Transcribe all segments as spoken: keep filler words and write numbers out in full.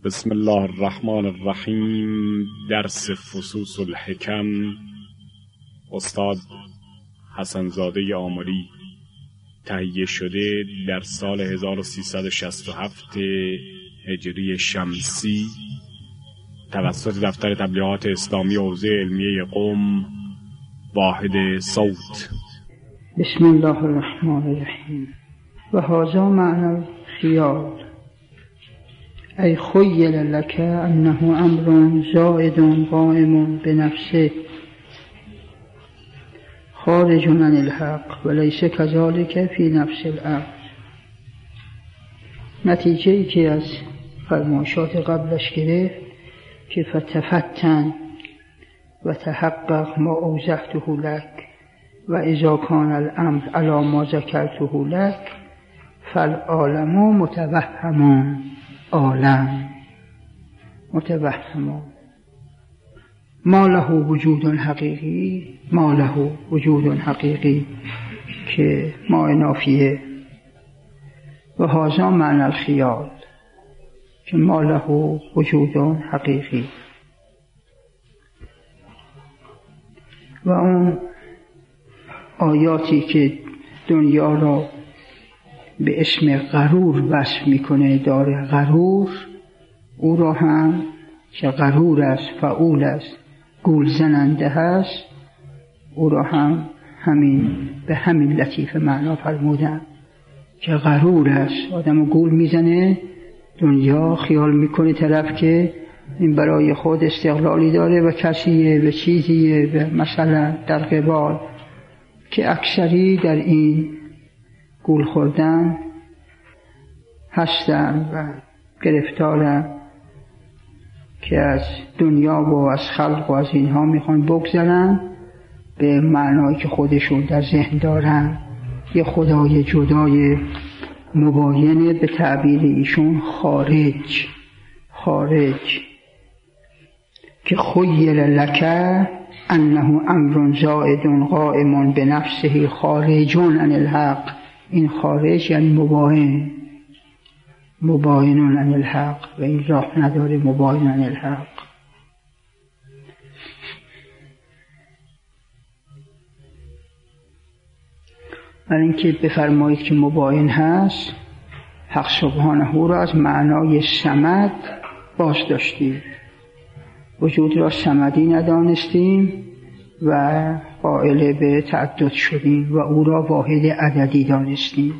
بسم الله الرحمن الرحیم. درس فصوص الحکم، استاد حسن زاده آملی، تهیه شده در سال هزار و سیصد و شصت و هفت هجری شمسی توسط دفتر تبلیغات اسلامی حوزه علمیه قم، واحد صوت. بسم الله الرحمن الرحیم. و هذا معنی الخیال ای خیل لک انه امر زائد قائم بنفسه خارج عن الحق و لیس کذالک فی نفس الامر. نتیجه ای که از فرمایشات قبلش گرفت که فتفتن و تحقق ما اوضحته لک و اذا کان الامر علی ما ذکرته لک فالعالم متوهم، عالم متوهم ما له وجود حقیقی، ما له وجود حقیقی که ما نافیه. و هذا معنی الخیال که ما له وجود حقیقی. و اون آیاتی که دنیا را به اسم غرور وصف میکنه، داره غرور، او را هم که غرور است، فعول است، گول زننده هست، او را هم همین به همین لطیف معنا فرمودن که غرور است. آدم گول میزنه، دنیا خیال میکنه طرف که این برای خود استقلالی داره و کسیه و چیزیه و مثلا در قبال، که اکثری در این گول خوردن هستن و گرفتارن که از دنیا و از خلق و از اینها میخوان بگذرن به معنایی که خودشون در ذهن دارن. یه خدای جدای مباینه، به تعبیر ایشون خارج، خارج که خیل لک انه امر زائد قائم بنفسه خارج عن الحق. این خارج یعنی مباین، مباین عن الحق، و این راه نداره مباین عن الحق. برای اینکه بفرمایید که مباین هست، حق سبحانه را از معنای صمد باز داشتیم، وجود را صمدی ندانستیم و قائل به تعدد شدیم و او را واحد عددی دانستیم.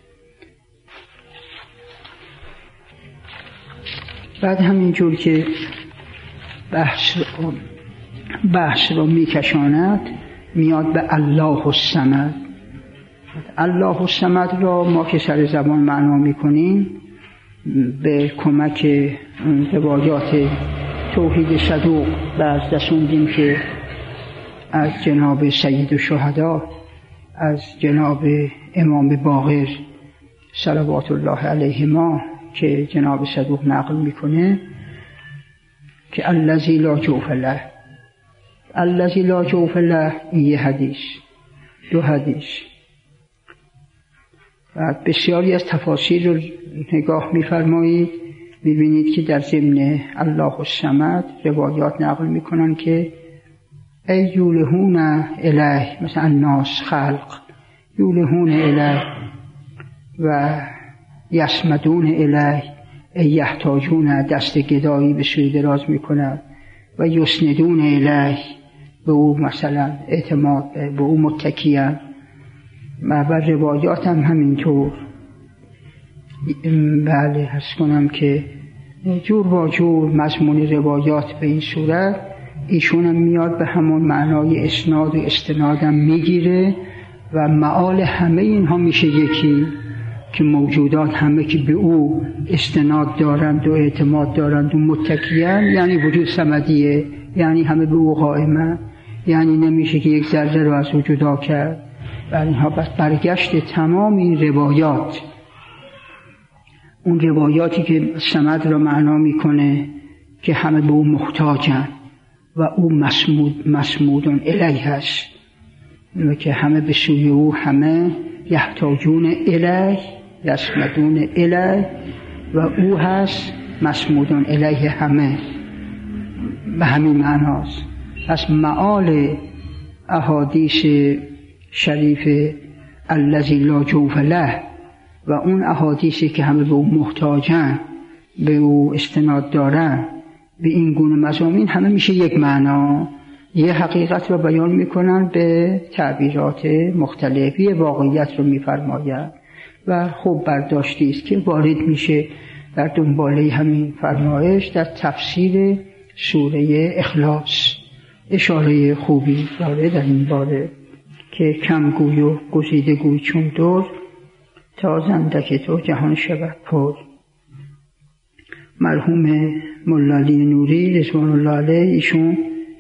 بعد همینجور که بحث رو, بحث رو میکشاند میاد به الله الصمد. الله الصمد را ما که سر زبان معنا میکنیم به کمک روایات توحید صدوق بعض رسوندیم که از جناب سید الشهدا، از جناب امام باقر صلوات الله علیهما که جناب صدوق نقل میکنه که الذی لا جوف له، الذی لا جوف له، این یه حدیث، دو حدیث. و بسیاری از تفاسیر رو نگاه میفرمایید میبینید که در ضمن الله الصمد روایات نقل میکنن که ای یولهون الیه، مثلا الناس، خلق، یولهون الیه و یصمدون الیه، ای یحتاجون، دست گدایی به سوی دراز میکنند، و یسندون الیه، به او مثلا اعتماد، به او متکیان. و روایات هم همینطور. بله هست کنم که جور با جور مضمون روایات به این صورت ایشون هم میاد به همون معنای اسناد و استنادم میگیره و معال همه اینها میشه یکی، که موجودات همه که به او استناد دارند و اعتماد دارند و متکیان، یعنی وجود صمدیه، یعنی همه به او قائمن، یعنی نمیشه که یک ذره رو از او جدا کرد. و اینها بس برگشت تمام این روایات، اون روایاتی که صمد را معنا میکنه که همه به او محتاجن و او مسمود مسمودون الیه هست، و که همه به سوی او، همه یحتاجون الیه، یصمدون الیه، و او هست مسمودون الیه همه به همین معناست. پس معال احادیث شریف الذی لا جوف له و اون احادیثی که همه به او محتاجن، به او استناد دارن، به این گونه مضامین همه میشه یک معنا، یه حقیقت رو بیان میکنن به تعبیرات مختلفی، واقعیت رو میفرماید و خوب برداشتی است که وارد میشه در دنباله همین فرمایش در تفسیر سوره اخلاص. اشاره خوبی داره در این باره که کم گوی و گزیده گوی چون دور، تا زندک تو جهان شود پر. مرحوم ملا علی نوری رضوان الله علیه، ایشون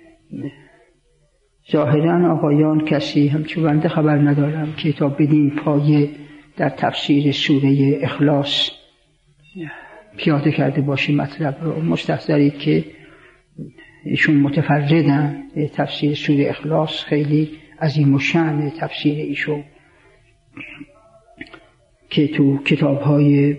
ظاهرا آقایان کسی همچون بنده خبر ندارم که تا بدین پایه در تفسیر سوره اخلاص پیاده کرده باشه مطلب رو. مستحضرید که ایشون متفردن، تفسیر سوره اخلاص خیلی عظیم الشأن تفسیر ایشون که تو کتاب‌های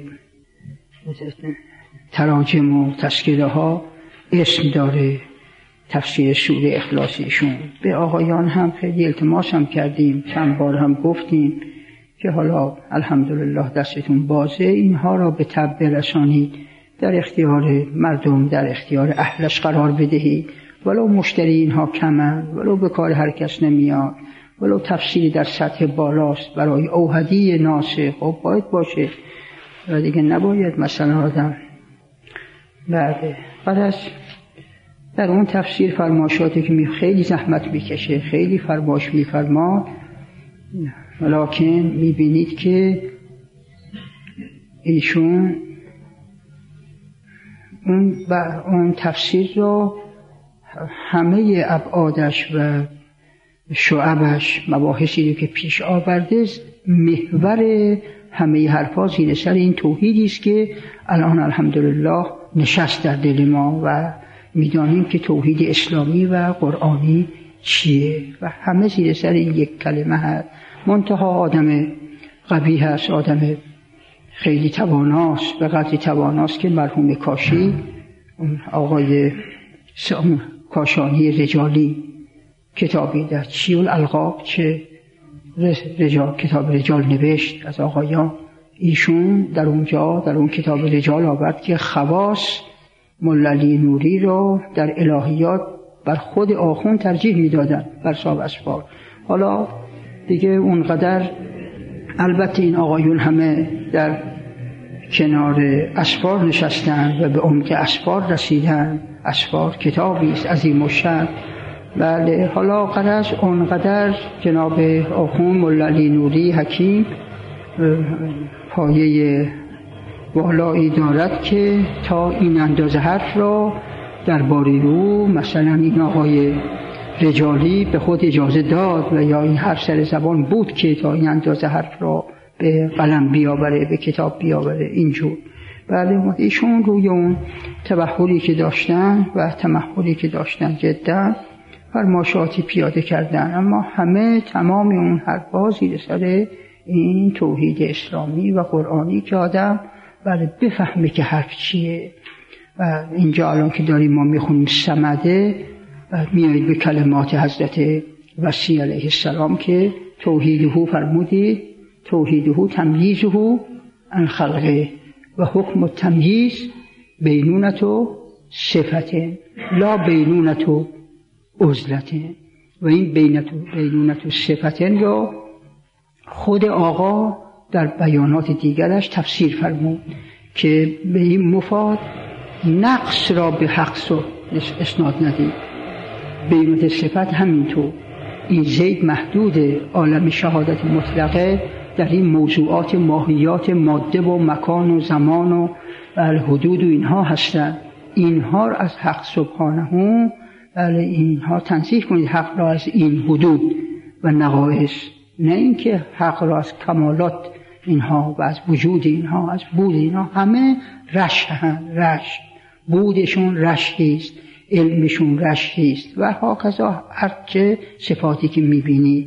تراجم و تذکره ها اسم داره تفسیر سوره اخلاص ایشون. به آقایان هم خیلی التماس هم کردیم، چند بار هم گفتیم که حالا الحمدلله دستتون بازه، اینها را به تب برسانید، در اختیار مردم، در اختیار اهلش قرار بدهید. ولو مشتری اینها کمن، ولو به کار هر کس نمیاد، ولو تفسیری در سطح بالاست برای اوحدی ناسخ خب باید باشه و دیگه نباید مثلا آدم بعد بعد از در اون تفسیر فرماشاتی که می خیلی زحمت میکشه، خیلی فرماش میفرماد، ولیکن میبینید که ایشون اون, اون تفسیر رو همه ابعادش و شعبش، مباحثی رو که پیش آورده، محور همه حرفا زیر سر این توحیدی است که الان الحمدلله نشست در دل ما و میدانیم که توحید اسلامی و قرآنی چیه و همه زیر سر این یک کلمه هست. منتها آدم قوی هست، آدم خیلی تواناست، به قدری تواناست که مرحوم کاشی، آقای کاشانی رجالی، کتابی در چی الالقاب چه رجال، کتاب رجال نوشت از آقایان، ایشون در اونجا در اون کتاب رجال آورد که خواص ملا علی نوری رو در الهیات بر خود آخوند ترجیح میدادن بر صاحب اسفار. حالا دیگه اونقدر البته این آقایون همه در کنار اسفار نشستن و به عمق اسفار رسیدن. اسفار کتابی است عظیم الشأن. بله، حالا قرص اونقدر جناب آخوند ملا علی نوری حکیم پایه والایی دارد که تا این اندازه حرف را در باری رو مثلا این آقای رجالی به خود اجازه داد و یا این حرف سر زبان بود که تا این اندازه حرف را به قلم بیاوره، به کتاب بیاوره اینجور. بله، ایشون روی اون تبحری که داشتن و تمحلی که داشتن جدا فرماشاتی پیاده کردن، اما همه تمام اون حرفا زیر سر این توحید اسلامی و قرآنی که آدم بله بفهمه که حرف چیه. و اینجا الان که داریم ما میخونیم سمده و میایید به کلمات حضرت وصی علیه السلام که توحیده فرمودید توحیده تمییزه عن خلقه و حکم التمییز بینونت و صفت لا بینونت و عزلت. و این بینت و بینونت و صفت را خود آقا در بیانات دیگرش تفسیر فرمود که به این مفاد نقص را به حق اسناد ندید. بینونت صفت همینطور. این زید محدود عالم شهادت مطلقه در این موضوعات ماهیات ماده و مکان و زمان و حدود و اینها هستند. اینها را از حق سبحانه بله اینها تنزیه کنید، حق را از این حدود و نقایص، نه اینکه حق را از کمالات اینها و از وجود اینها، از بود اینها. همه رشح هم رشح، بودشون رشحی است، علمشون رشحی است و هاکذا هرچه صفاتی که میبینی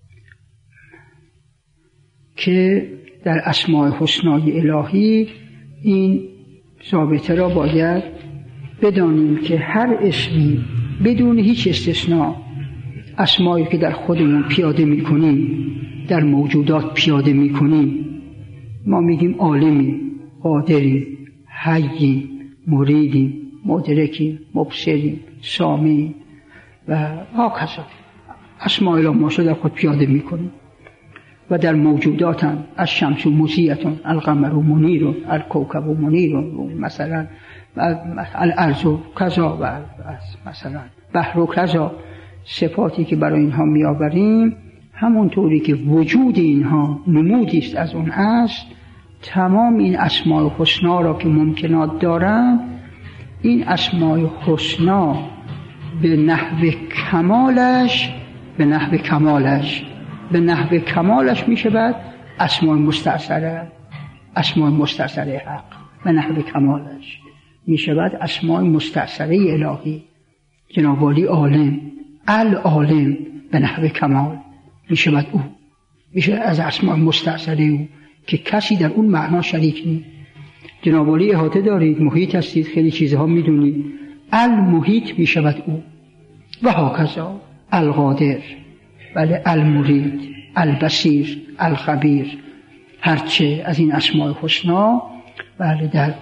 که در اسماء حسنای الهی این ضابطه را باید بدانیم که هر اسمی بدون هیچ استثناء، اسمایی که در خودمون پیاده میکنیم، در موجودات پیاده میکنیم، ما میگیم عالمیم، قادریم، حییم، مریدیم، مدرکیم، مبصریم، سامعیم و هاکذا. اسماء الله ماشا در خود پیاده میکنیم و در موجودات هم از شمس و مضیئتون، القمر و منیر، الکوکب و منیر، مثلا الارض و کذا و مثلا بحر و کذا، صفاتی که برای اینها میآوریم، همونطوری که وجود اینها نمودی است از اون است. تمام این اسماء حسنا را که ممکنات دارند، این اسماء حسنا به نحو کمالش به نحو کمالش به نحو کمالش می شود اسماء مستعصره، اسماء مستعصره حق. به نحو کمالش می شود اسماء مستعصره الهی. جناب عالی عالم، العالم به نحو کمال می شود او، می شود از اسماء مستعصره او که کسی در اون معنا شریک نیست. جناب عالی احاطه دارید، محیط هستید، خیلی چیزها می دونید. المحیط می شود او و هاکذا القادر، بله، المرید، البصیر، الخبیر، هرچه از این اسماء حسنا. بله، در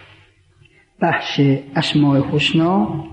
بحث اسماء حسنا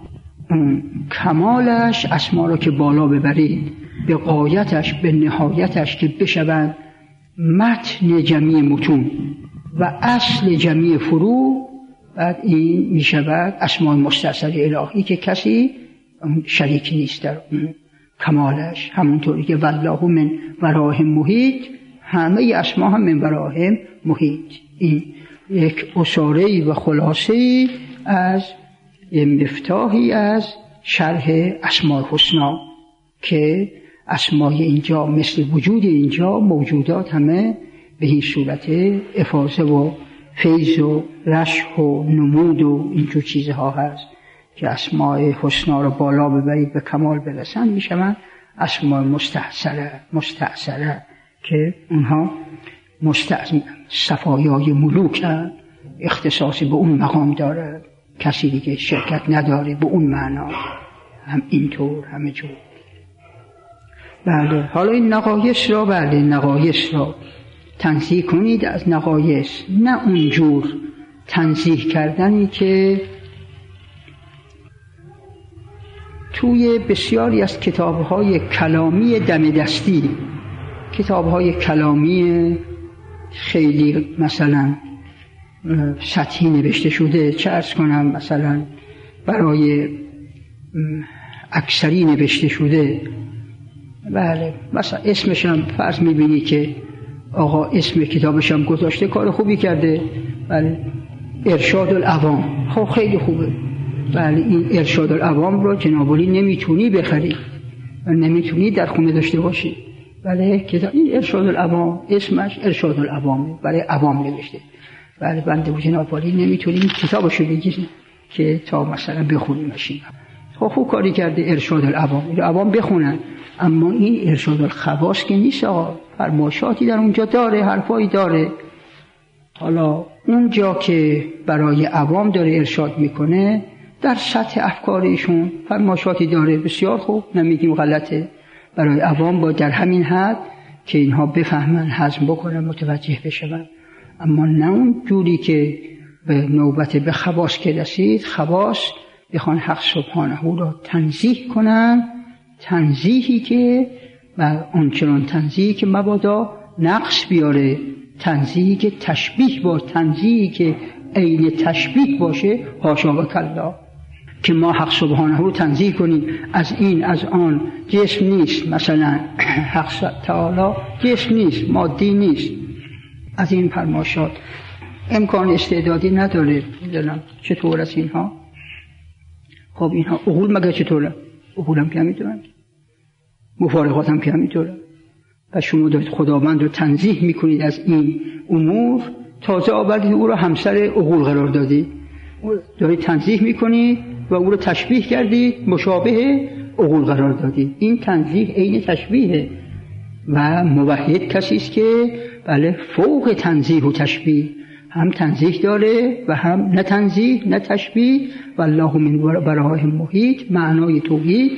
کمالش، اسما را که بالا ببرید به غایتش، به نهایتش که بشوند متن جمعی متون و اصل جمعی فرو، بعد این می شود اسماء مستعصره الهی که کسی شریک نیست در کمالش. همونطوری که والله من وراهم محیط، همه اسما هم من وراهم محیط. این یک اساره و خلاصه از مفتاحی از شرح اسماء حسنا که اسمای اینجا مثل وجود اینجا موجودات همه به این صورت افاضه و فیض و رشح و نمود و اینجور چیزها هست که اسماء حسنا را بالا ببرید به کمال برسن میشوند اسماء مستعصره مستعصره که اونها مستعصره صفایای ملوک هست، اختصاصی به اون مقام داره، کسی دیگه شرکت نداره به اون معنا، هم اینطور همه جور. بله، حالا این نقایص را بله نقایص را تنزیه کنید از نقایص، نه اونجور تنزیه کردنی که توی بسیاری از کتاب‌های کلامی دم دستی، کتاب‌های کلامی خیلی مثلا سطحی نوشته شده، چه عرض کنم مثلا برای اکثری نوشته شده. بله، مثلا اسمش هم فرض می‌بینی که آقا اسم کتابش هم گذاشته، کار خوبی کرده. بله، ارشاد العوام، خب خیلی خوبه. بله، این ارشاد العوام رو جناب عالی نمیتونی بخری و نمیتونی در خونه داشته باشی. بله، کتاب این ارشاد العوام اسمش ارشاد العوامه، برای عوام نوشته. بله، بنده و جناب عالی نمیتونیم کتابشو بگیریم که تا مثلا بخونیمش. خب خوب کاری کرده ارشاد العوام، این عوام بخونن. اما این ارشاد الخواص که نیست، آقا فرمایشاتی در اونجا داره، حرفایی داره. حالا اونجا که برای عوام داره ارشاد میکنه، در سطح افکارشون فرمایشاتی داره، بسیار خوب، نمیگیم غلطه. برای عوام با در همین حد که اینها بفهمن، هضم بکنن، متوجه بشن. اما نه اون جوری که به نوبت به خواص که رسید، خواص بخوان حق سبحانه را تنزیه کنن، تنزیهی که و آنچنان تنزیهی که مبادا نقص بیاره، تنزیهی که تشبیه با تنزیهی که عین تشبیه باشه، حاشا و کلا. که ما حق سبحانه رو تنزیه کنیم از این از آن، جسم نیست، مثلا حق تعالی جسم نیست، مادی نیست، از این فرمایشات امکان استعدادی نداره. میدونم چطور از اینها. خب اینها عقول مگه چطوره؟ عقول هم که همینطورن، مفارقات هم که همینطوره. و شما دارید خداوند رو تنزیه میکنید از این امور، تازه آوردید او رو همسر عقول قرار دادید، دارید تنزیه میکنید و او رو تشبیه کردید، مشابه عقول قرار دادید. این تنزیه عین تشبیه و موحد کسی است که بله فوق تنزیه و تشبیه هم تنزیه داره و هم نه تنزیه نه تشبیه. والله من ورائهم محیط، معنای توحید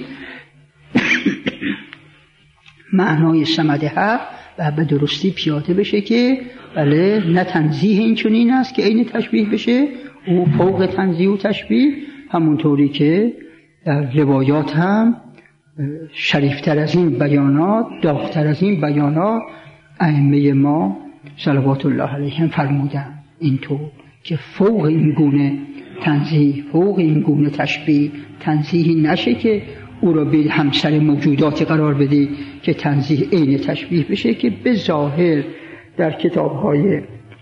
معنای صمد حق و به درستی پیاده بشه که بله نه تنزیه این چنین است که عین تشبیه بشه، او فوق تنزیه و تشبیه، همونطوری که در روایات هم شریفتر از این بیانات، داغتر از این بیانات ائمه ما صلوات الله علیهم فرمودن اینطور که فوق این گونه تنزیه، فوق این گونه تشبیه تنزیه نشه که او را به همسر موجوداتی قرار بده که تنزیه عین تشبیه بشه، که به ظاهر در کتاب‌های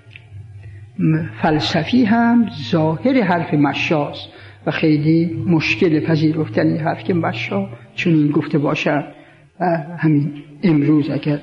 فلسفی هم ظاهر حرف مشاست و خیلی مشکل پذیرفتن حرف که مشا چون این گفته باشد. همین امروز اگر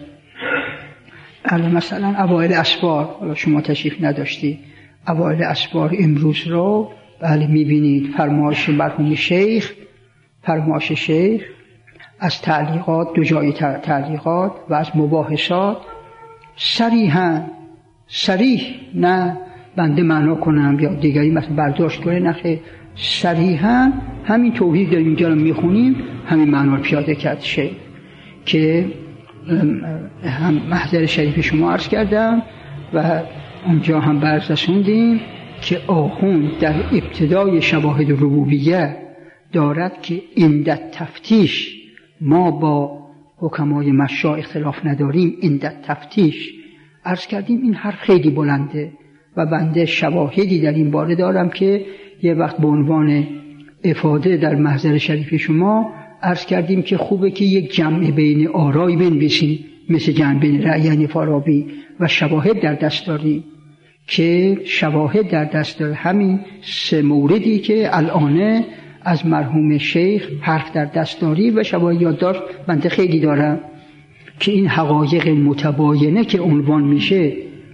الان مثلا اوایل اسفار، شما تشریف نداشتی، اوایل اسفار امروز رو بله میبینید فرمایش مرحوم شیخ، فرمایش شیخ از تعلیقات، دو جای تعلیقات و از مباحثات صریحاً صریح، نه بنده معنا کنم یا دیگری مثلا برداشت کنه، نخیر، صریحاً همین توحید در اینجا رو میخونیم همین معنا رو پیاده کرد شیخ، که هم محضر شریف شما عرض کردم و اونجا هم برز رسوندیم که آخوند در ابتدای شواهد ربوبیه دارد که عند تفتیش ما با حکمای مشا اختلاف نداریم. عند تفتیش عرض کردیم این حرف خیلی بلنده و بنده شواهدی در این باره دارم که یه وقت به عنوان افاده در محضر شریف شما عرض کردیم که خوبه که یک جمع بین آرای بنویسیم، مثل جمع بین رأیین فارابی و شواهد در دست داریم، که شواهد در دست داره همین سه موردی که الان از مرحوم شیخ حرف در دست داری و شواهد یادداشت بنده خیلی دارم که این حقایق متباینه که عنوان میشه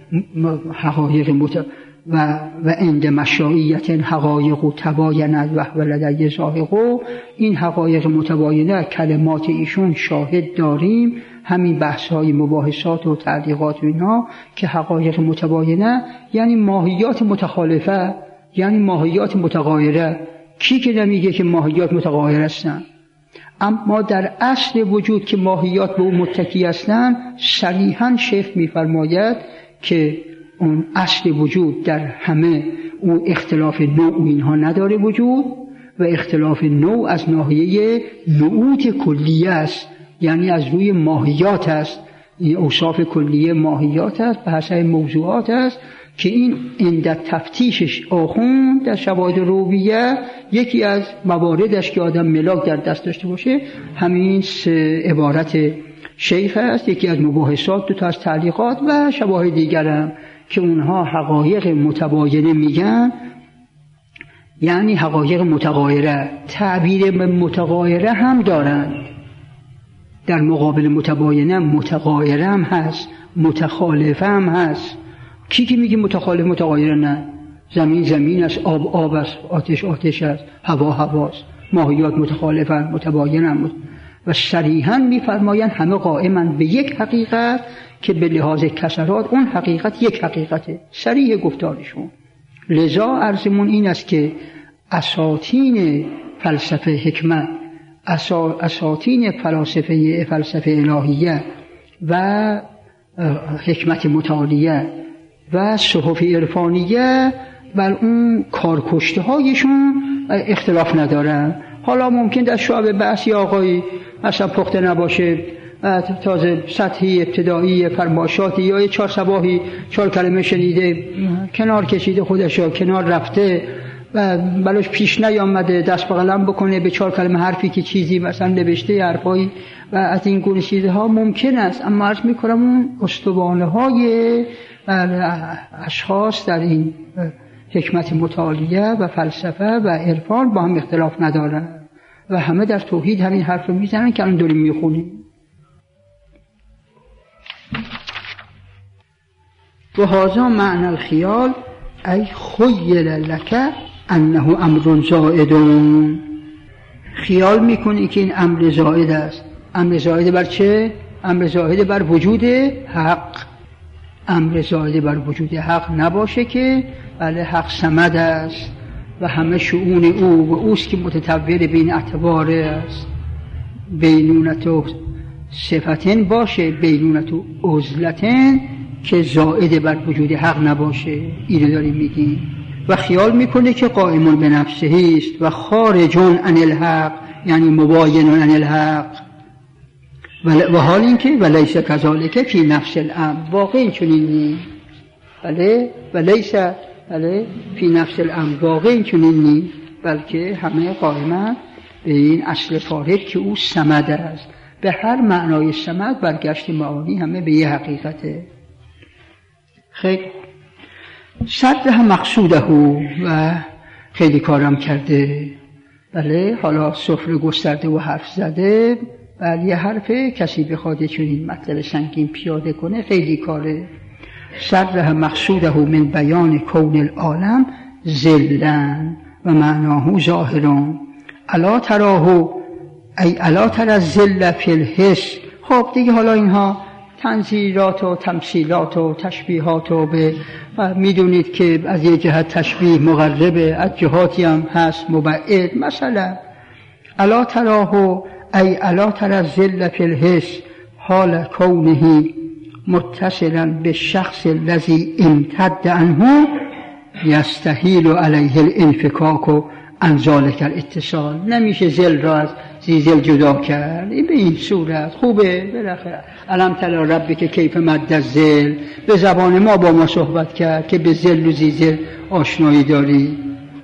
حقایق مت و و عند مشایعت حقایق تباینت و ولدی ظاهق، این حقایق متباینه کلمات ایشون شاهد داریم، همین بحث های مباحثات و تعلیقات و اینا که حقایق متباینه یعنی ماهیات متخالفه، یعنی ماهیات متغایره. کی که نمیگه که ماهیات متغایر هستن؟ اما در اصل وجود که ماهیات به اون متکی هستن صریحاً شیخ میفرماید که اون اصل وجود در همه اون اختلاف نوع اینها نداره وجود، و اختلاف نوع از ناحیه نعوت کلیه است، یعنی از روی ماهیات است، این اوصاف کلیه ماهیات است به حسب موضوعات است که این عند تفتیشش آخوند در شواهد ربوبیه یکی از مواردش که آدم ملاک در دست داشته باشه همین سه عبارت شیخ است، یکی از مباحثات، دو تا از تعلیقات و شواهد دیگرم که اونها حقایق متباینه میگن، یعنی حقایق متغایره. تعبیر متغایره هم دارن، در مقابل متباینه متغایره هم هست، متخالفه هم هست. کی که میگه متخالف متغایره؟ نه، زمین زمین است، آب آب است، آتش آتش است، هوا هواست، ماهیات متخالفن متباینن و صریحاً میفرمایند همه قائمن به یک حقیقت که به لحاظ کسرات اون حقیقت یک حقیقته، صریح گفتارشون. لذا عرضمون این است که اساطین فلسفه حکمت، اساطین فلسفه فلسفه الهیه و حکمت متعالیه و صحف عرفانیه بر اون کارکشته هایشون اختلاف ندارن. حالا ممکن در شعب بحث یا آقایی اصلا پخته نباشه، تازه سطحی ابتدایی فرماشاتی یا چهار صباحی چهار کلمه شنیده کنار کشیده خودشو، کنار رفته و بلاش پیش نیامده دست به قلم بکنه به چهار کلمه حرفی که چیزی مثلا نوشته حرفایی و از این گونه چیزها ممکن است. اما عرض میکنم اون استوانه های اشخاص در این حکمت متعالیه و فلسفه و عرفان با هم اختلاف ندارن و همه در توحید همین حرف رو میزنن که الان داریم میخونیم. و هذا معنی الخیال ای خیل لک انه امر زائد. خیال میکنی که این امر زائد است. امر زائد بر چه؟ امر زائد بر وجود حق. امر زائد بر وجود حق نباشه که بله حق صمد است و همه شؤون او و اوست که متطور بین اعتبار است. بینونت و صفتن باشه، بینونت و عزلتن که زائد بر وجود حق نباشه. اینو داریم میگیم. و خیال میکنه که قائم به نفسه است و خارجون عن الحق، یعنی مباین عن الحق. و حال این که ولیس کذالک فی نفس الامر، واقعا چنین نیست. بله ولیس بله فی نفس الامر، واقعا چنین نیست، بلکه همه قائمند به این اصل فارغ که او صمد است. به هر معنای صمد برگشت معانی همه به یه حقیقته. خیلی صدر مقصوده و خیلی کارم کرده. بله حالا سفره گسترده و حرف زده. بله یه حرفه کسی بخواد چنین مطلب سنگین پیاده کنه خیلی کاره. صدر مقصوده من بیان کون العالم ذلن و معناه ظاهرون الا تراه ای الا تر الذل فی الحس. خب دیگه حالا اینها تنظیرات و تمثیلات و تشبیهات و به میدونید که از یه جهت تشبیه مقربه، از جهاتی هم هست مبعد. مثلا الا تراه ای الا تر الذل فی الحس حال کونه متصلا به شخص الذی امتد عنه یستحیل علیه الانفکاک عن ذلک الاتصال. نمیشه ذل را از زیزل جدا کرد. این به این صورت خوبه. بالاخره الم تری ربک کیف مد الذل، به زبان ما با ما صحبت کرد که به ذل و زیزل آشنایی داری.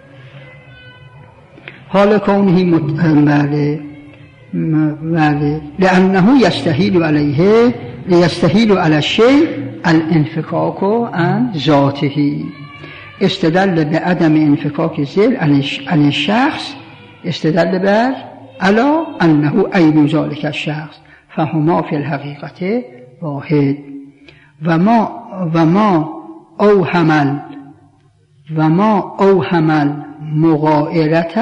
حال کونه متصل بله لانه یستحیل علیه لیستحیل علی الشیء الانفکاک عن ذاته. استدل به عدم انفکاک ذل عن الشخص، استدل بر علا انه عین ذلک الشخص فهما فی الحقیقت واحد. و ما و ما اوهمل و ما اوهمل مغایرت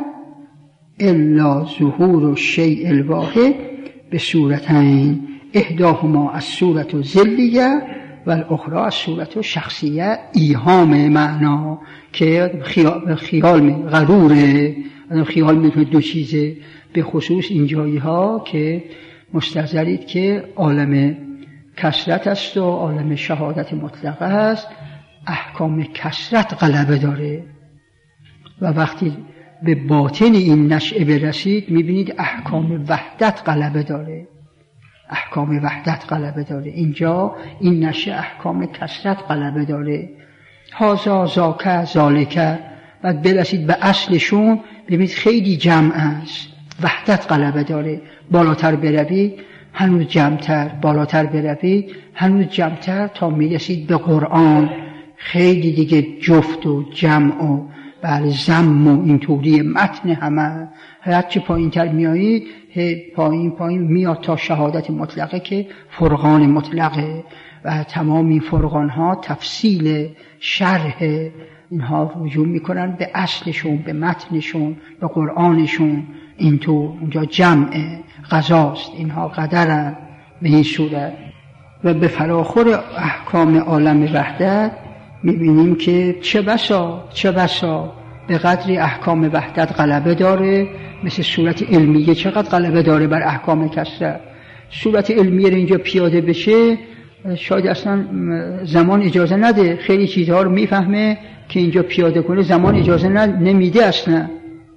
الا ظهور الشیء الواحد به صورتین احداهما الصورت الذلیه و الاخرى الصورت شخصیه ایهام معنا که خیال, خیال می غروره. خیال میکنه دو چیزه، به خصوص این جایی ها که مستحضرید که عالم کثرت است و عالم شهادت مطلقه است. احکام کثرت غلبه داره و وقتی به باطن این نشأه برسید میبینید احکام وحدت غلبه داره. احکام وحدت غلبه داره. اینجا این نشأه احکام کثرت غلبه داره. هازا زاکه زالکه بعد برسید به اصلشون ببینید خیلی جمع است. وحدت غلبه داره. بالاتر بروید هنوز جمعتر، بالاتر بروید هنوز جمعتر تا میرسید به قرآن. خیلی دیگه جفت و جمع و بله زم و اینطوری متن همه. هرچی پایین تر میایید پایین پایین میاد تا شهادت مطلقه که فرقان مطلقه و تمام این فرقان ها تفصیل شرح اینها رجوع میکنن به اصلشون، به متنشون، به قرآنشون. این تو اونجا جمع قضاست، اینها قدرن به این صورت. و به فراخور احکام عالم وحدت میبینیم که چه بسا چه بسا به قدری احکام وحدت غلبه داره. مثل صورت علمیه چقدر غلبه داره بر احکام کثرت. صورت علمیه رو اینجا پیاده بشه شاید اصلا زمان اجازه نده. خیلی چیزها رو میفهمه که اینجا پیاده کنه، زمان اجازه نمیده اصلا.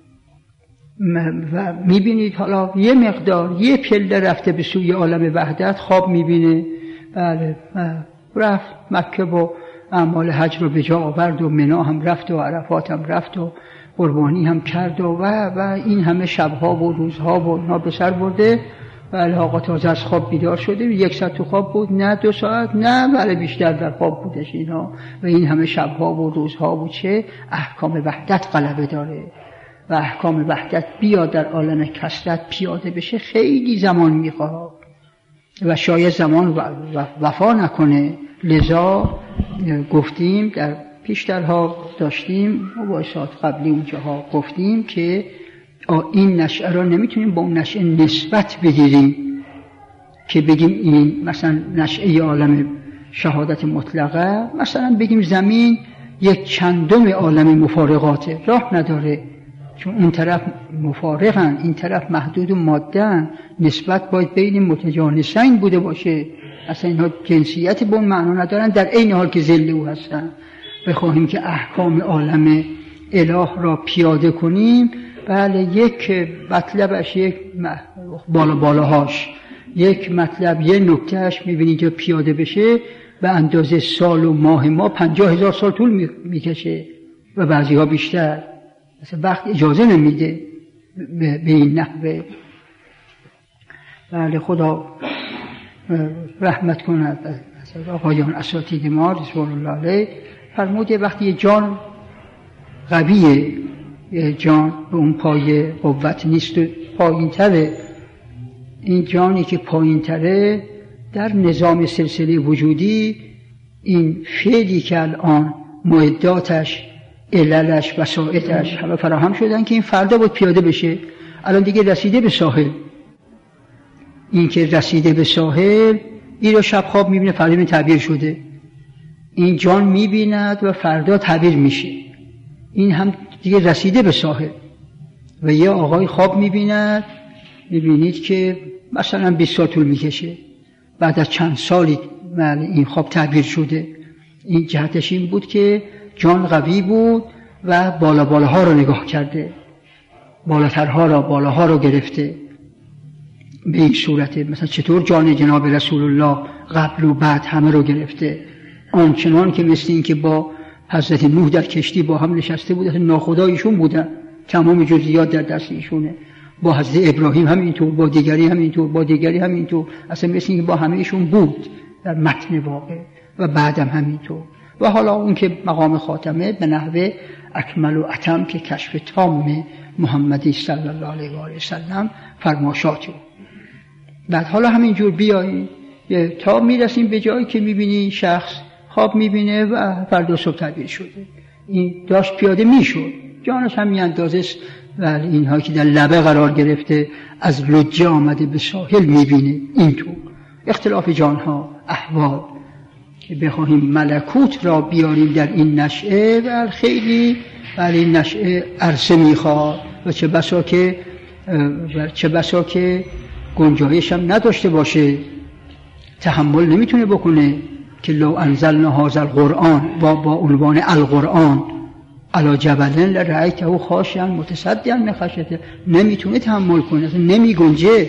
و میبینید حالا یه مقدار یه پله رفته به سوی عالم وحدت خواب میبینه. بله رفت مکه و اعمال حج رو به جا آورد و منا هم رفت و عرفات هم رفت و قربانی هم کرد و و این همه شبها و روزها و اینا به سر برده. بله آقا تازه از خواب بیدار شده، یک ساعت تو خواب بود، نه دو ساعت، نه بله بیشتر در خواب بودش اینا. و این همه شبها و روزها و چه احکام وحدت غلبه داره. و احکام وحدت بیاد در عالم کثرت پیاده بشه خیلی زمان میخواد و شاید زمان وفا نکنه. لذا گفتیم در پیشترها داشتیم مباحثات قبلی اونجاها گفتیم که این نشأه را نمیتونیم با اون نشأه نسبت بگیریم که بگیم این مثلا نشأه عالم شهادت مطلقه، مثلا بگیم زمین یک چندم عالم مفارقاته، راه نداره، چون اون طرف مفارقن این طرف محدود و مادهن، نسبت باید بین متجانسین بوده باشه، اصلا اینها جنسیت به اون معنا ندارن، در عین حال که ظل او هستن. بخواهیم که احکام عالم اله را پیاده کنیم، بله یک مطلبش، یک بالا بالاهاش، یک مطلب یه نکتهش میبینید که پیاده بشه به اندازه سال و ماه ما پنجاه هزار سال طول میکشه و بعضی ها بیشتر، مثلا وقت اجازه نمیده به این نحوه. بله خدا رحمت کند آقایان اساتید ما رضوان الله علیه. فرموده وقتی یه جان قویه، یه جان به اون پایه قوت نیست و پایین تره، این جانی که پایین تره در نظام سلسله وجودی، این فعلی که الان معداتش، عللش، وسائطش همه فراهم شدن که این فردا باید پیاده بشه، الان دیگه رسیده به ساحل. این که رسیده به ساحل، این رو شب خواب میبینه، فردا این تعبیر شده، این جان میبیند و فردا تعبیر میشه، این هم دیگه رسیده به ساحل. و یه آقای خواب میبیند، میبینید که مثلا بیست سال طول میکشه، بعد از چند سالی این خواب تعبیر شده. این جهتش این بود که جان قوی بود و بالا بالاها رو نگاه کرده، بالاترها را، بالاها رو گرفته. به این صورته مثلا چطور جان جناب رسول الله قبل و بعد همه رو گرفته، آنچنان که مثل این که با حضرت نوح در کشتی با هم نشسته بودن، ناخدایشون بودن، تمام جزئیات در دست ایشونه. با حضرت ابراهیم همینطور، با دیگری همینطور، با دیگری همینطور، اصلا مثل این که با همه ایشون بود در متن واقع. و بعدم همینطور. و حالا اون که مقام خاتمه به نحوه اکمل و اتم که کشف تام محمدی صلی الله علیه و آله و سلم فرماشاته. بعد حالا همینجور بیایید تا میرسیم به جایی که میبینی شخص خواب میبینه و فردا صبح تعبیر شده. این داشت پیاده میشد، جانش هم میاندازه است، ولی اینها که در لبه قرار گرفته از لجه آمده به ساحل میبینه. اینطور اختلاف جانها، احوال که بخواهیم ملکوت را بیاریم در این نشعه، و خیلی ولی این نشعه عرصه میخواد و چه بسا که و چه بسا که گنجایش هم نداشته باشه، تحمل نمیتونه بکنه که لو انزلنا هذا القرآن با با عنوان القرآن علی جبل لرأیته خاشعا متصدعا من خشیة، نمیتونه تحمل کنه، نمیگنجه.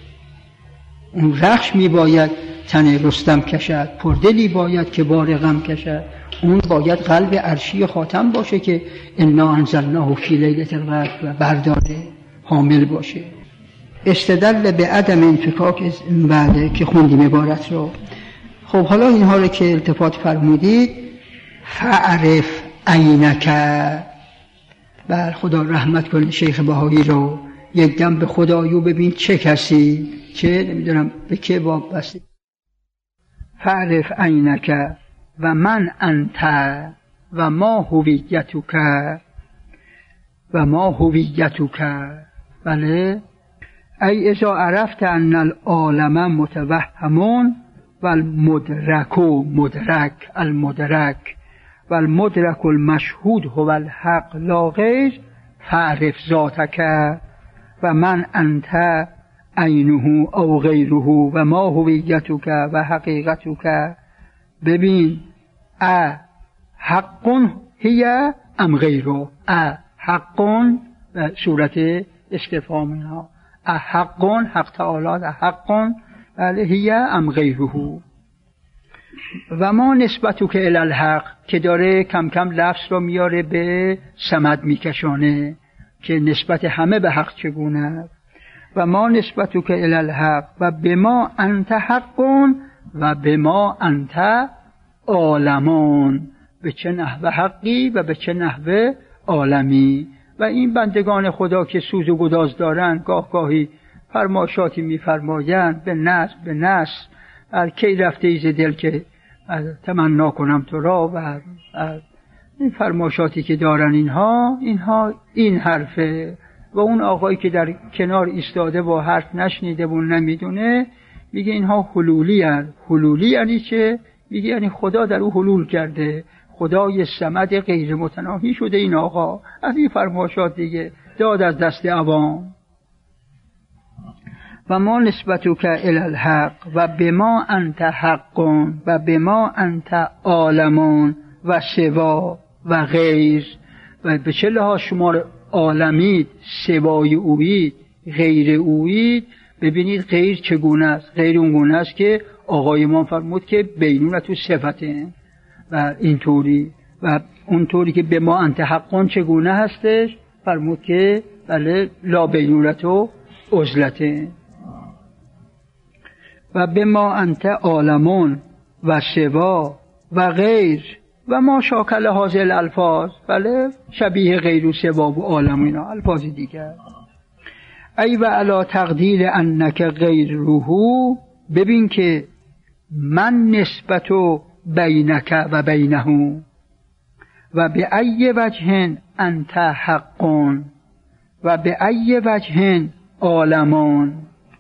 اون رخش میباید تن رستم کشد، پردلی باید که بار غم کشد. اون باید قلب عرشی خاتم باشه که انا انزلناه فی لیلة القدر و برداره، حامل باشه. استدل به عدم انفکاک بعد که خوندیم عبارت رو. خب حالا اینها رو که التفات فرمودید، فعرف عینک، بر خدا رحمت کنه شیخ بهایی رو، یک دم به خدایو ببین چه کسی، چه نمیدونم به که وابسته. فعرف عینک و من انت و ما هویتک و ما هویتک. بله ای اذا عرفت ان العالم متوهم و المدرک مدرک المدرک و المدرک المشهود هو الحق لا غیر، فعرف ذاتک و من انت عینه او غیره و ما هویتک و حقیقتک. ببین ا حق هی ام غیره، ا حق صورت استفهام اینها، ا حق حق تعالی، حق بله هی ام غیره. و ما نسبتو که الی الحق که داره کم کم لفظ رو میاره به صمد میکشانه که نسبت همه به حق چگونه. و ما نسبتو که الی الحق و بما انت حق و بما انت عالمان، به چه نحوه حقی و به چه نحوه عالمی. و این بندگان خدا که سوز و گداز دارن گاه گاهی فرماشاتی میفرمایند به نص به نص کی رفته ایز دل که تمنا کنم تو را، و این فرماشاتی که دارن اینها اینها این حرفه. و اون آقایی که در کنار ایستاده و حرف نشنیده و نمیدونه میگه اینها حلولی هست. حلولی یعنی چه؟ میگه یعنی خدا در او حلول کرده، خدای صمد غیر متناهی شده این آقا. از این فرمایشات دیگه داد از دست عوام. و ما نسبتک الی الحق و بما انت حق و بما انت عالمون و سوا و غیر. و به چه لحاظ شما عالمید، سوای اویید، غیر اویید. ببینید غیر چگونه است. غیر اون گونه است که آقای ما فرمود که بینونت و صفته و اینطوری، و اونطوری که به ما انت حقان چگونه هستش فرمود که بله لا بینونت و عزلته. و به ما انت عالمون و سوا و غیر و ما شاکل حاضر الفاظ، بله شبیه غیر و سوا و عالم اینا الفاظ دیگر. ای و علا تقدیر انک غیر روحو، ببین که من نسبتو بینک و بینهو و به ای وجه انت حقون و به ای وجه عالمون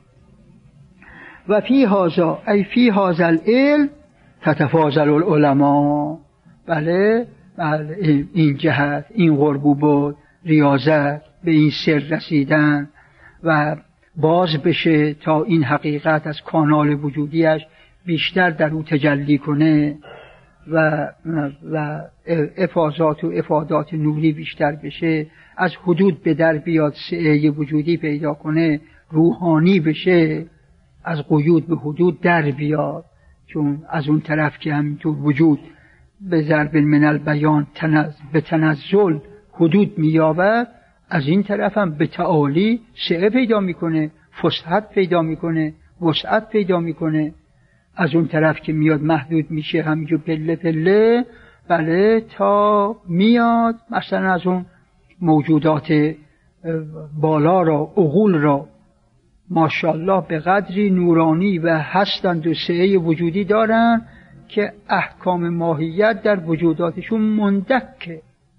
و فی هذا ای فی هذا العلم تتفاضل العلماء. بله بله این جهت، این غربوبات، ریاضت به این سر رسیدن و باز بشه تا این حقیقت از کانال وجودیش بیشتر در او تجلی کنه و و افاضات و افادات نوری بیشتر بشه، از حدود به در بیاد، سعه وجودی پیدا کنه، روحانی بشه، از قیود به حدود در بیاد. چون از اون طرف که همینطور وجود به ضرب من البیان تنز به تنزل حدود مییابد، از این طرف هم به تعالی سعه پیدا میکنه، فسحت پیدا میکنه، وسعت پیدا میکنه. از اون طرف که میاد محدود میشه همینجور پله پله، بله تا میاد مثلا از اون موجودات بالا را، عقول را ماشاءالله به قدری نورانی و هستند و سعه وجودی دارن که احکام ماهیت در وجوداتشون مندکه،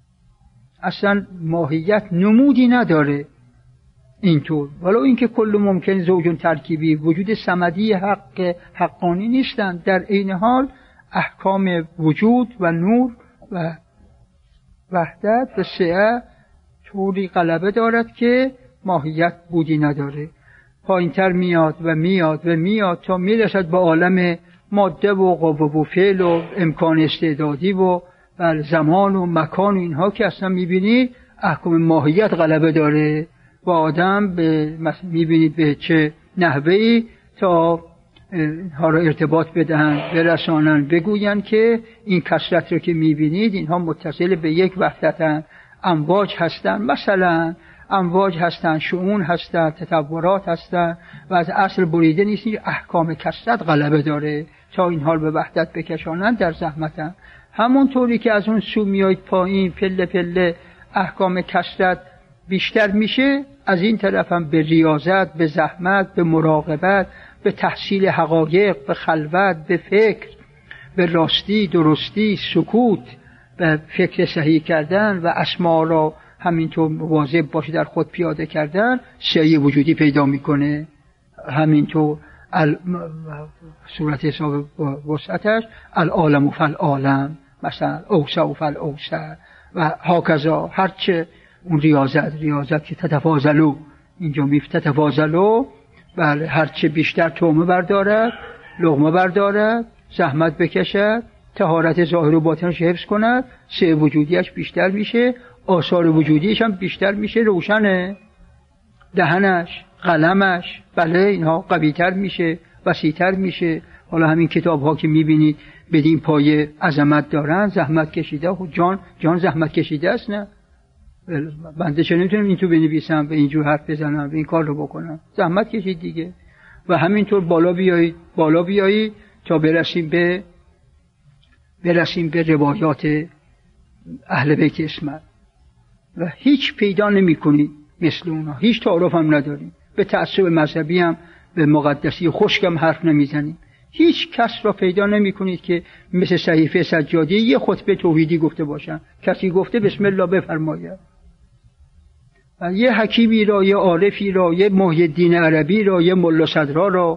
اصلا ماهیت نمودی نداره اینطور. ولو اینکه کل ممکن زوجون ترکیبی، وجود صمدی حق حقانی نیستند، در عین حال احکام وجود و نور و وحدت و سعه طوری غلبه دارد که ماهیت بودی نداره. پایینتر میاد و میاد و میاد تا میرسد به عالم ماده و قوه و فعل و امکان استعدادی و زمان و مکان و اینها که اصلا میبینید احکام ماهیت غلبه داره و آدم به میبینید به چه نحوهی تا اینها را ارتباط بدهند، برسانند، بگویند که این کثرت رو که میبینید اینها متصل به یک وحدتن، امواج هستند، مثلا امواج هستند، شؤون هستند، تطورات هستند و از اصل بریده نیست. احکام کثرت غلبه داره تا این حال به وحدت بکشانند، در زحمتن. همونطوری که از اون سو میاید پایین پله پله احکام کثرت بیشتر میشه، از این طرف هم به ریاضت، به زحمت، به مراقبت، به تحصیل حقایق، به خلوت، به فکر، به راستی، درستی، سکوت، به فکر صحیح کردن و اسما را همینطور مواظب باشه در خود پیاده کردن، سعی وجودی پیدا میکنه. همینطور ال... صورت حساب وسعتش العالم فالعالم، مثلا اوسع فالاوسع و هاکذا. هرچه اون ریاضت ریاضت که تتفاضلو، اینجا میفت تتفاضلو، بله هرچه بیشتر تومه بردارد، لقمه بردارد، زحمت بکشد، طهارت ظاهر و باطنش حفظ کند، سعه وجودیش بیشتر میشه، آثار وجودیش هم بیشتر میشه، روشنه، دهنش، قلمش، بله اینها قویتر میشه، وسیعتر میشه. حالا همین کتاب ها که میبینید بدین پایه عظمت دارن، زحمت کشیده، خود جان جان زحمت کشیده است. نه بنده چه نمیتونم این تو بنویسم و اینجور حرف بزنم و این کار رو بکنم، زحمت کشید دیگه. و همینطور بالا بیایید بالا بیایید تا برسیم به برسیم به روایات اهل بیت اسمت و هیچ پیدا نمی کنید مثل اونا، هیچ تعارف هم نداریم، به تعصب مذهبی هم به مقدسی خشکم حرف نمیزنیم. هیچ کس را پیدا نمی کنید که مثل صحیفه سجادی یه خطبه توحیدی گفته باشن، کسی گفته بسم الله بفرماید. یه حکیمی را، یه عارفی را، یه محی الدین عربی را، یه ملا صدرا را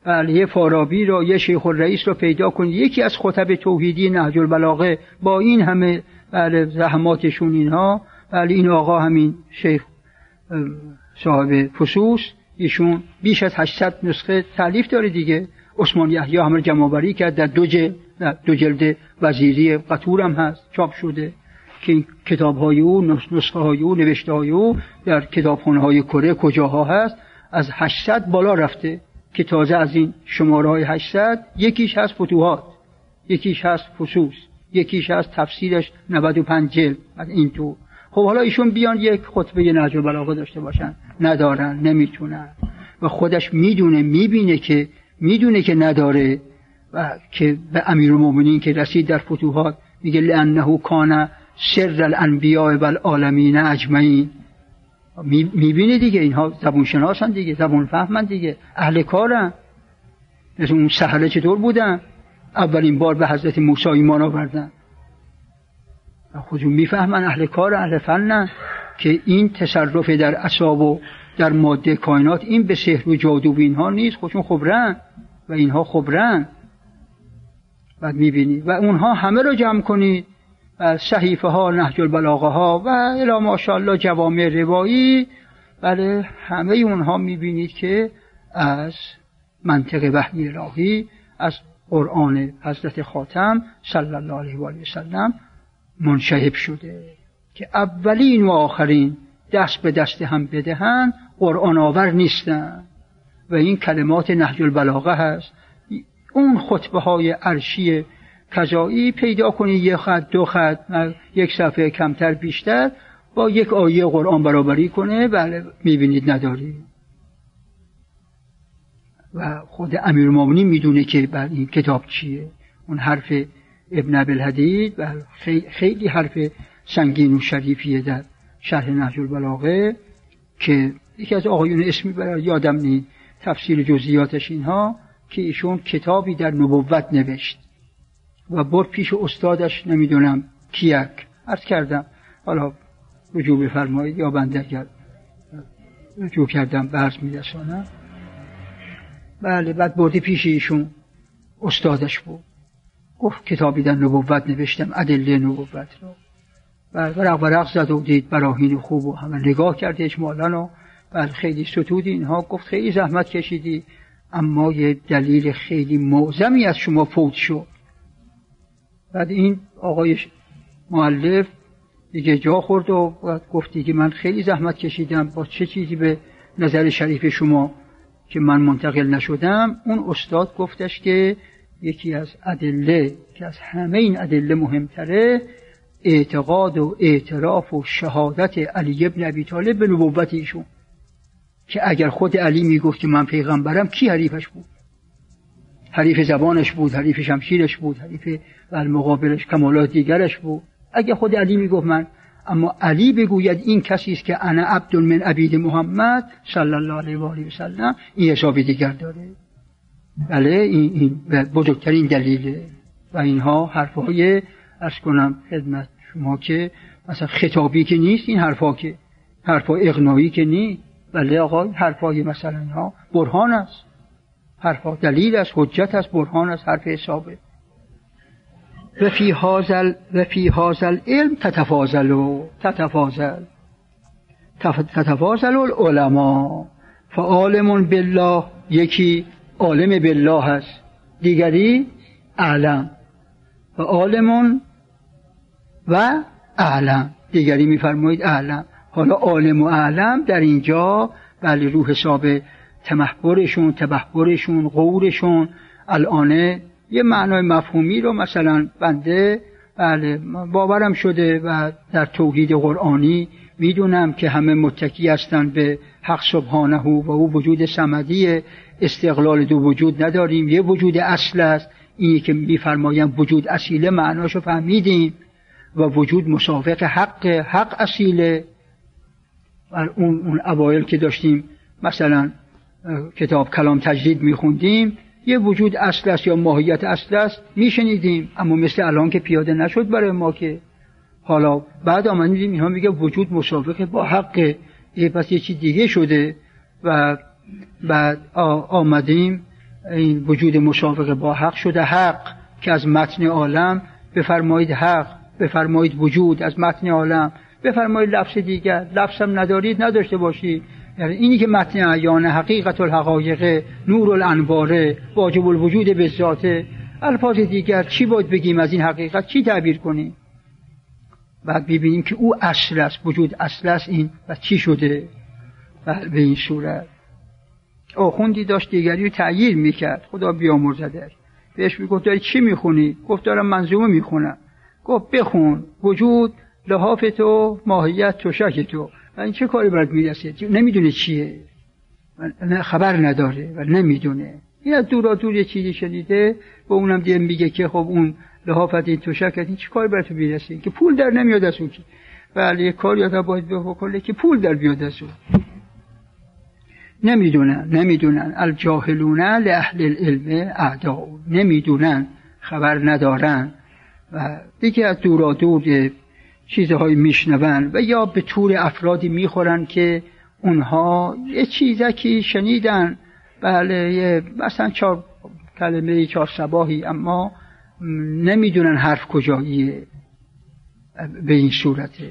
بله یه فارابی رو، یه شیخ الرئیس رو پیدا کنید یکی از خطب توحیدی نهج البلاغه با این همه بله زحماتشون اینها، بله این آقا همین شیخ صاحب فصوص ایشون بیش از هشتصد نسخه تالیف داره دیگه. عثمان یحیی هم جمع‌آوری کرد در دو جلد، دو جلد وزیری قطور هم هست چاپ شده که این کتاب‌های او، نسخه‌های او، نوشته‌های او در کتابخانه‌های کره کجاها هست از هشتصد بالا رفته که تازه از این شماره‌های هشتصد یکیش هست فتوحات، یکیش هست فصوص، یکیش هست تفسیرش نود و پنج جلد از این تو. خب حالا ایشون بیان یک خطبه نهج البلاغه داشته باشن، ندارن، نمیتونن و خودش میدونه، میبینه که میدونه که نداره و که به امیرالمومنین که رسید در فتوحات میگه لانه کان سر الانبیاء والعالمین اجمعین. میبینه دیگه اینها زبون شناسن دیگه، زبون فهمن دیگه، اهل کارن. مثل اون سحره چطور بودن؟ اولین بار به حضرت موسی ایمان آوردن، خودشون میفهمن، اهل کار، اهل فنن که این تصرف در اعصاب و در ماده کائنات این به سحر و جادو و اینها نیست، خودشون خبرن و اینها خبرن. بعد میبینی و اونها همه رو جمع کنید، صحیفه ها، نهج البلاغه ها و الی ماشاءالله جوامع روایی، بله همه اونها میبینید که از منطق وحی الهی، از قرآن حضرت خاتم صلی الله علیه و آله و سلم منشعب شده که اولین و آخرین دست به دست هم بدهن قرآن آور نیستن و این کلمات نهج البلاغه هست. اون خطبه های عرشی کجایی پیدا کنید یک خط دو خط یک صفحه کمتر بیشتر با یک آیه قرآن برابری کنه، بله میبینید نداری. و خود امیرالمومنین میدونه که بر این کتاب چیه. اون حرف ابن ابی‌الحدید و خیلی حرف سنگین و شریفیه در شرح نهج البلاغه که یکی از آقایون اسمی برای یادم نی تفسیر جزئیاتش اینها که ایشون کتابی در نبوت نوشت و برد پیش استادش، نمیدونم کیک، عرض کردم حالا رجوع بفرمایید یا بنده اگر رجوع کردم برز میرسانم. بله بعد بردی پیش ایشون، استادش بود، گفت کتابی در نبوت نوشتم، ادله نبوت رو. بعد ورق ورق زد و دید براهین خوب و همه نگاه کرده اجمالاً و بعد خیلی ستودی اینها، گفت خیلی زحمت کشیدی اما یه دلیل خیلی معظمی از شما فوت شد. بعد این آقای مؤلف دیگه جا خورد و گفت که من خیلی زحمت کشیدم، با چه چیزی به نظر شریف شما که من منتقل نشدم؟ اون استاد گفتش که یکی از ادله که از همه این ادله مهمتره اعتقاد و اعتراف و شهادت علی ابن ابی طالب به نبوت ایشون، که اگر خود علی میگفت که من پیغمبرم کی حریفش بود؟ حریف زبانش بود، حریف شمشیرش بود، حریف در مقابلش کمالات دیگرش بود. اگر خود علی میگفت من، اما علی بگوید این کسی است که انا عبد من عبید محمد صلی الله علیه و آله و سلم، این حساب دیگر داره. بله این, این بزرگترین دلیله. و اینها حرفای عرض کنم خدمت شما که مثلا خطابی که نیست، این حرفا که حرفا اقناعی که نیست. بله آقا حرفای مثلا اینها برهان است، حرفا دلیل است، حجت است، برهان است، حرف حسابه. و فی هازل و فی هازل علم تتفاضل و تتفاضل تتفاضل العلماء، فعالم بالله یکی عالم بالله است، دیگری اعلم، و عالم و اعلم دیگری میفرمایید اعلم. حالا عالم و اعلم در اینجا بله رو حساب تمحورشون، تبحورشون، غورشون الان یه معنای مفهومی رو مثلا بنده بله باورم شده و در توحید قرآنی میدونم که همه متکی هستند به حق سبحانه و او وجود صمدی، استقلال دو وجود نداریم، یه وجود اصل است. اینی که میفرمایم وجود اصیله معناشو فهمیدیم و وجود مسابق حق، حق اصیله. و اون اون اوایل که داشتیم مثلا کتاب کلام تجدید میخوندیم یه وجود اصل است یا ماهیت اصل است میشنیدیم، اما مثل الان که پیاده نشد برای ما که حالا بعد آمدیم اینها میگه وجود مسابقه با حق، یه پس یه چیز دیگه شده. و بعد آمدیم این وجود مسابقه با حق شده حق که از متن عالم بفرمایید حق، بفرمایید وجود از متن عالم، بفرمایید لفظ دیگر، لفظ هم ندارید نداشته باشید. یعنی اینی که متن اعیان حقیقت الحقایق نور الانوار واجب الوجود به ذاته، الفاظ دیگر چی باید بگیم از این حقیقت، چی تعبیر کنیم؟ بعد ببینیم که او اصل است، وجود اصل است این و چی شده به این صورت. آخوندی داشت دیگری رو تعییر میکرد، خدا بیامرزدش، بهش میگفت داری چی میخونی؟ گفت دارم منظومه میخونم. گفت بخون، وجود لحاف تو، ماهیت تشک تو. و این چه کاری برات میرسه؟ نمیدونه چیه، خبر نداره و نمیدونه. این از دورا دور یه چیزی شنیده و اونم دیگه میگه که خب اون لحافت این تشکت این چه کاری برات میرسه که پول در نمیاد از اون. بله یه کاری آدم باید بکنه که پول در بیاد از اون. نمیدونن نمیدونن الجاهلون لأهل العلم اعداء، نمیدونن، خبر ندارن و دیگه از دورا دور چیزهایی میشنون و یا به طور افرادی میخورن که اونها یه چیزکی شنیدن، بله یه مثلا چهار کلمه چهار صباحی، اما نمیدونن حرف کجاییه به این صورته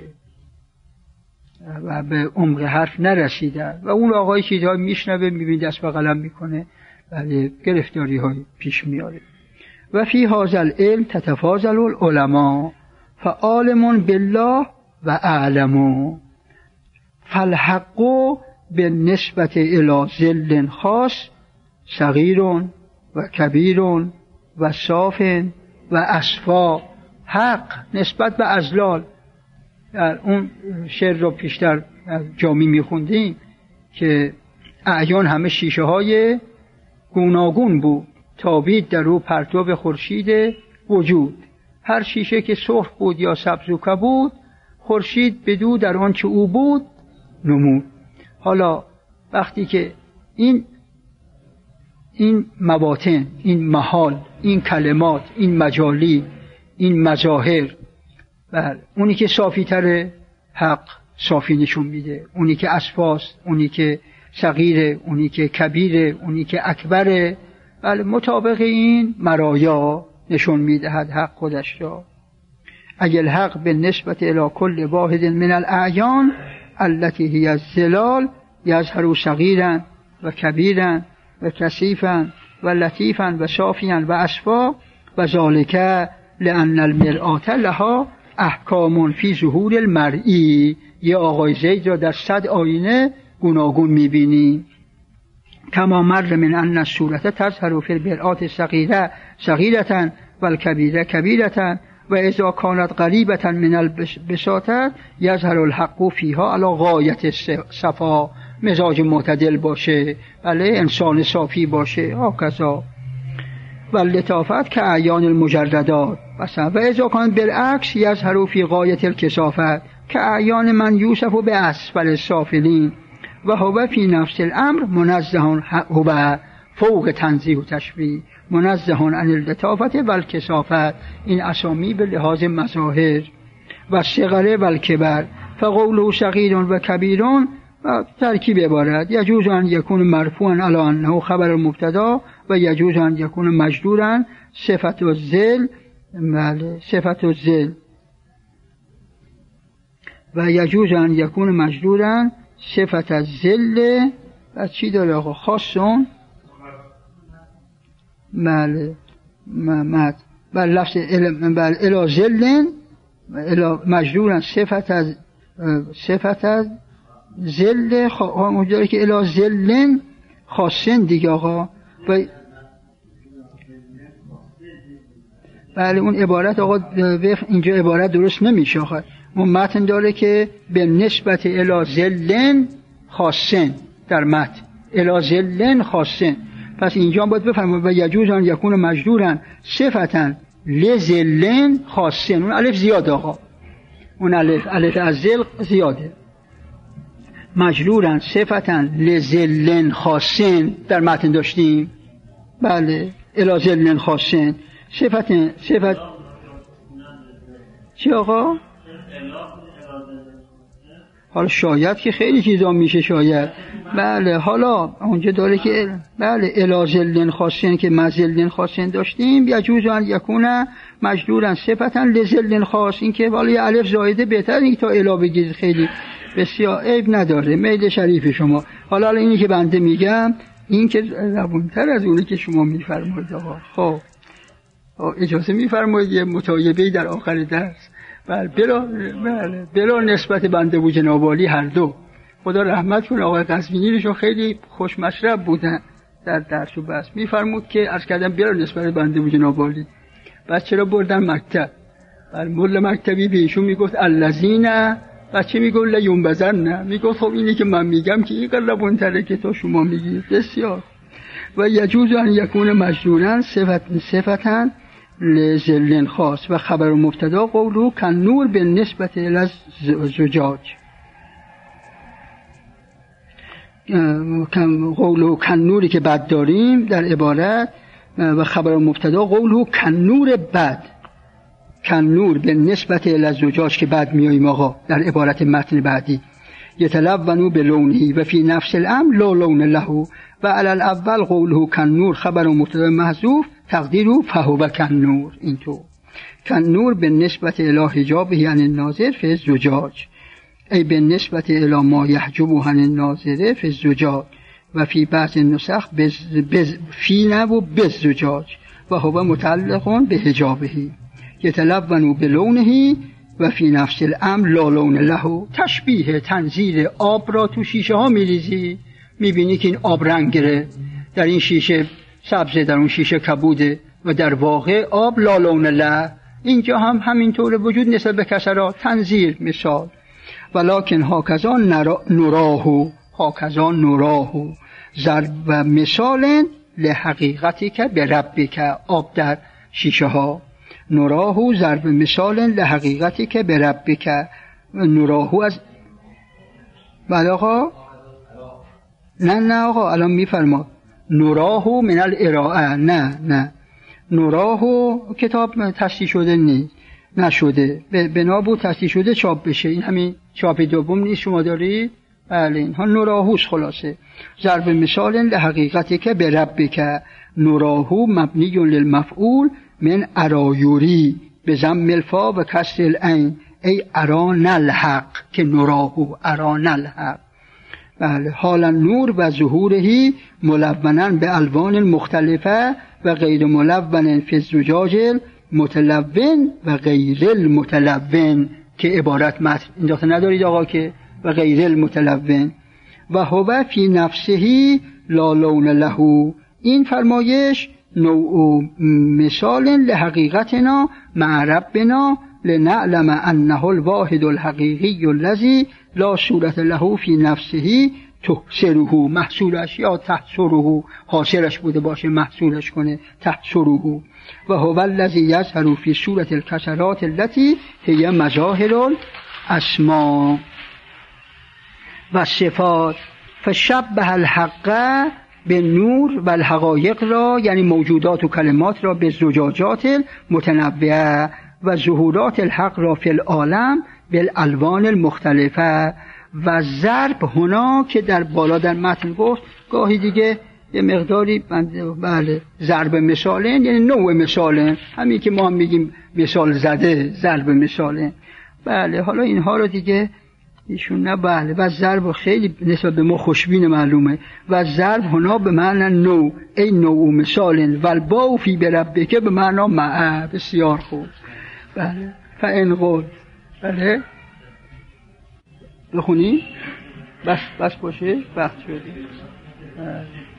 و به عمق حرف نرسیدن و اون آقای چیزهای میشنوه میبینه دست به قلم میکنه، بله گرفتاری های پیش میاره. و فی هذا العلم تتفاضل العلماء فعالم بالله و اعلم فالحق بالنسبة الى ظل خاص صغیر و کبیر و صاف و اصفا. حق نسبت به ازلال، در اون شعر رو پیشتر جامی میخوندیم که اعیان همه شیشه های گوناگون بود، تابید در او پرتو خورشید وجود. هر شیشه که سرخ بود یا سبز و کبود، خورشید بدو در آن چه او بود نمود. حالا وقتی که این این مواطن، این محال، این کلمات، این مجالی، این مظاهر، بله اونی که صافی تره حق صافی نشون میده، اونی که اصفاست، اونی که صغیره، اونی که کبیره، اونی که اکبره، بله مطابق این مرایا نشون میدهد حق خودش را. اگر حق به نسبت الى کل واحد من الاعیان التي هی الظلال یظهر صغیرا و کبیرا و کثیفا و لطیفا و صافیا و اصفا و ذالک لان المرآة لها احکام فی ظهور المرئی. یه آقای زید را در صد آینه گوناگون میبینی. کما مر من ان الصورت تظهر فی المرآة صغیره صغیرة و الکبیره کبیرة و اذا کانت قریبة من البساطة یظهر الحق فیها علی غایت صفا. مزاج معتدل باشه، بله انسان صافی باشه، هاکذا. و لطافت که اعیان المجردات مثلا. و اذا کانت بالعکس یظهر فی غایت الکثافت که اعیان من یوسف به اسفل السافلین و هو فی نفس الامر منزه هو فوق تنزیه و تشبیه منزه عن اللطافت و الکثافت. این اسامی به لحاظ مظاهر. و صغره و الکبر فقوله صغیر و کبیر و ترکیب عبارت یجوز ان یکون مرفوعا علی انه خبر مبتدا و یجوز ان یکون مجرورا صفت الذل صفت الذل و یجوز ان یکون مجرورا صفت الذل. و چی داره آقا؟ خاصون بله مد بل لفظ بل الی ذل الی مجرورا صفت از صفت از ذل اونجایی که الی ذل خاصن دیگه آقا. و بله اون عبارت آقا اینجا عبارت درست نمیشه آقا. اون متن داره که به نسبت الی ذل خاصن، در متن الی ذل خاصن. پس اینجا باید بفهمید و یجوز ان یکون مجرورا صفتا لذل خاصن. اون الف زیاد آقا، اون الف الف از ذل زیاده. مجرورا صفتا لذل خاصن در متن داشتیم، بله الی ذل خاصن صفت صفت چی آقا؟ حالا شاید که خیلی چیزا میشه شاید. بله حالا اونجا داره که بله الازلن خاصین که مزلن خاصین داشتیم، یجوز ان یکونه مجرورن صفتا لزلن خاص، این که والا یه الف زایده بهتر این تا الا بگید، خیلی بسیار عیب نداره، میل شریف شما. حالا اینی که بنده میگم این که روونتر از اونی که شما میفرمایید. آقا خب اجازه میفرمایید یه مطالبه در آخر درس؟ بله بلا بله بلا نسبت بنده و جناب عالی هر دو، خدا رحمت کنه، آقای قزوینیشون خیلی خوش مشرب بودن در درس و بحث. میفرمود که عرض کردم بلا نسبت بنده و جناب عالی، بچه را بردن مکتب، بر مول مکتبی به ایشون میگفت الذین، بچه میگفت لا ینبذن، میگفت خب اینی که من میگم که این قلبونتره که تو شما میگید. بسیار. و یجوز ان یکون مجرورا صفت صفتن لزلن خاص و خبر مبتدا قوله کن نور به نسبت الزجاج، قوله کن نوری که بد داریم در عبارت، و خبر مبتدا قوله کن نور بد، کن نور به نسبت الزجاج که بد میاییم آقا در عبارت متن بعدی. یتلونو به لونه و فی نفس الامر لا لون له و علی الاول قوله کن نور خبر مبتدا محذوف تقدیره فهو کن نور. اینطور کن نور به نسبت الی حجابه یعنی الناظر فی الزجاج، ای به نسبت الی ما یحجبه عن الناظر فی الزجاج و فی بعض النسخ بز بز فی نو بالزجاج و هو متعلق به حجابه. یتلونو به لونه و فی نفس الامر لا لون له، تشبیه تنزیل آب را تو شیشه ها میریزی میبینی که این آب رنگ گره، در این شیشه سبزه در اون شیشه کبوده و در واقع آب لا لون له. اینجا هم همینطور وجود نسبت به کسرا تنزیل مثال. ولکن هاکذا نراهو هاکذا نراهو ضرب و مثال لحقیقتی که به ربی که آب در شیشه ها، نراهو ضرب مثال لحقیقتی که به ربی که نراهو از بله آقا نه نه آقا الان میفرما نراهو من الارائه، نه نه نراهو کتاب تصحیح شده نیست نشده، بنا بود تصحیح شده چاپ بشه، این همین چاپ دوم نیست شما دارید. بله اینها نراهوش خلاصه ضرب مثال لحقیقتی که به ربی که نراهو مبنی للمفعول من ارایوری به ضم الفا و کسر العین، ای اران الحق که نراهو اران الحق. بله حالا نور و ظهورهی ملونا به الوان مختلفه و غیر ملون فی الزجاج متلون و غیر المتلون که عبارت متن این داخل ندارید آقا که و غیر المتلون و هو فی نفسه لا لون له. این فرمایش نوع مثال لحقیقتنا مع ربنا لنعلم انه الواحد الحقیقی الذی لا صورت له فی نفسه تحصره، محصورش یا تحصره حاصلش بوده باشه محصورش کنه تحصره، و هو الذی یظهر فی صورت الکسرات التي هی مظاهر الاسماء و صفات. فشبه الحق به نور و الحقایق را یعنی موجودات و کلمات را به زجاجات متنوعه و ظهورات الحق را فی العالم بالالوان المختلفه. و ضرب هنا که در بالا در متن گفت گاهی دیگه یه مقداری بله ضرب مثالن یعنی نوع مثالن، همین که ما هم میگیم مثال زده ضرب مثالن. بله حالا اینها رو دیگه ایشون نه. بله و ضرب خیلی نسبت به ما خوشبین معلومه. و ضرب هنا به معنی نوع، ای نوع مثالن و الباء فی بربک به معنی مع. بسیار خوب. بله فان قل بله بخونی بس بس باشه وقت شده.